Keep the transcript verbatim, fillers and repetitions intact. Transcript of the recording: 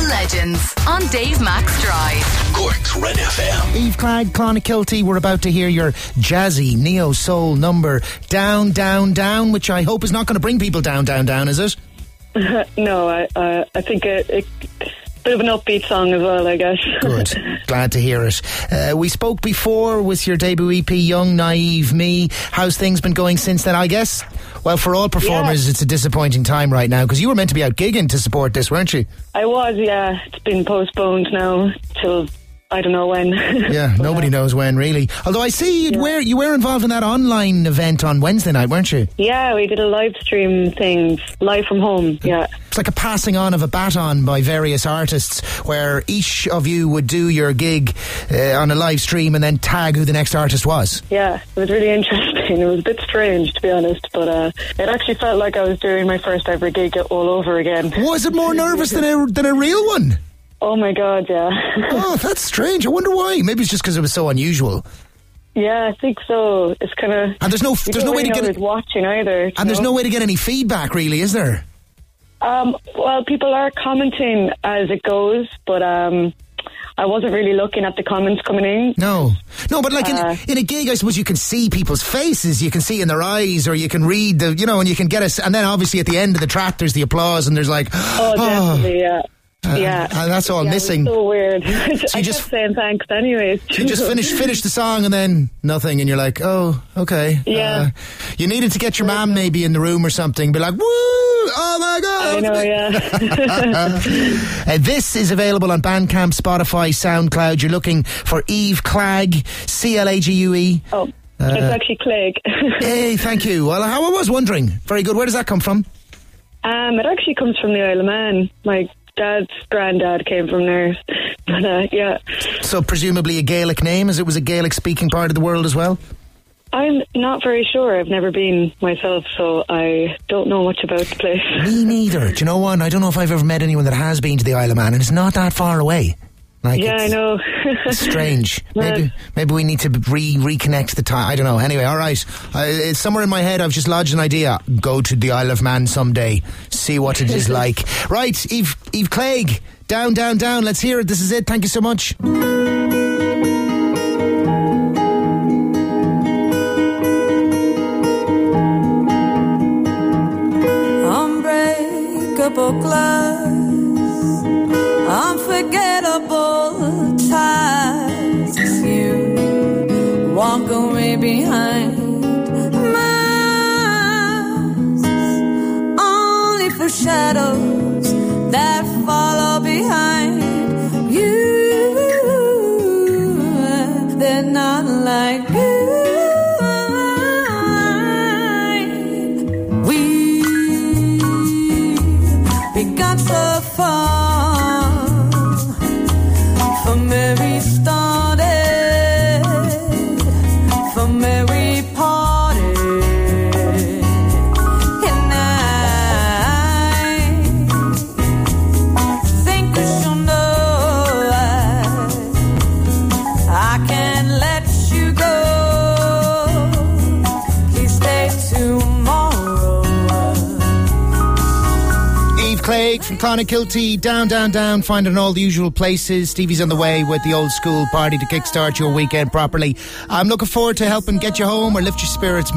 Legends on Dave Max Drive. Cork's Red F M. Eve Clegg, Clonakilty, we're about to hear your jazzy neo-soul number, Down, Down, Down, which I hope is not going to bring people down, down, down, is it? No, I uh, I think it, it bit of an upbeat song as well, I guess. Good. Glad to hear it. Uh, we spoke before with your debut E P, Young, Naive Me. How's things been going since then, I guess? Well, for all performers, yeah. It's a disappointing time right now, because you were meant to be out gigging to support this, weren't you? I was, yeah. It's been postponed now till I don't know when. Yeah, but, nobody uh, knows when, really. Although I see you'd yeah. were, you were involved in that online event on Wednesday night, weren't you? Yeah, we did a live stream thing, live from home, yeah. It's like a passing on of a baton by various artists, where each of you would do your gig uh, on a live stream and then tag who the next artist was. Yeah, it was really interesting. It was a bit strange, to be honest, but uh, it actually felt like I was doing my first ever gig all over again. Was it more nervous than a, than a real one? Oh my God, yeah. Oh, that's strange. I wonder why. Maybe it's just because it was so unusual. Yeah, I think so. It's kind of... And there's no, there's no way to get it watching either. And know? there's no way to get any feedback, really, is there? Um, well, people are commenting as it goes, but um, I wasn't really looking at the comments coming in. No, no, but like uh, in, in a gig, I suppose you can see people's faces, you can see in their eyes, or you can read the, you know, and you can get us. And then obviously at the end of the track, there's the applause, and there's like, oh, definitely, oh. yeah. Uh, yeah, and that's all yeah, missing. It was so weird. So I you just kept saying thanks anyways. So you just finish finish the song and then nothing, and you're like, oh, okay. Yeah. Uh, you needed to get your mum maybe in the room or something, be like, woo, oh my God. I know, yeah. uh, this is available on Bandcamp, Spotify, SoundCloud. You're looking for Eve Clegg, C L A G U E. Oh, uh, it's actually Clegg. Hey, thank you. Well, how I was wondering. Very good. Where does that come from? Um, it actually comes from the Isle of Man. My dad's granddad came from there. But, uh, yeah. So presumably a Gaelic name, as it was a Gaelic speaking part of the world as well? I'm not very sure. I've never been myself, so I don't know much about the place. Me neither. Do you know what? I don't know if I've ever met anyone that has been to the Isle of Man, and it's not that far away. Like, yeah, I know. It's strange. Maybe maybe we need to re reconnect the time. I don't know. Anyway, all right. Uh, it's somewhere in my head. I've just lodged an idea. Go to the Isle of Man someday. See what it is like. Right, Eve, Eve Clegg. Down, down, down. Let's hear it. This is it. Thank you so much. Unbreakable glass, unforgettable ties. You walk away behind masks, only for shadows that follow behind you. They're not like you. We got so far from where we started, from where we parted, and I think we should know I, I can't let you go. Please stay tomorrow. Eve Clegg from Clonakilty, down, down, down. Find it in all the usual places. Stevie's on the way with the old school party to kickstart your weekend properly. I'm looking forward to helping get you home or lift your spirits.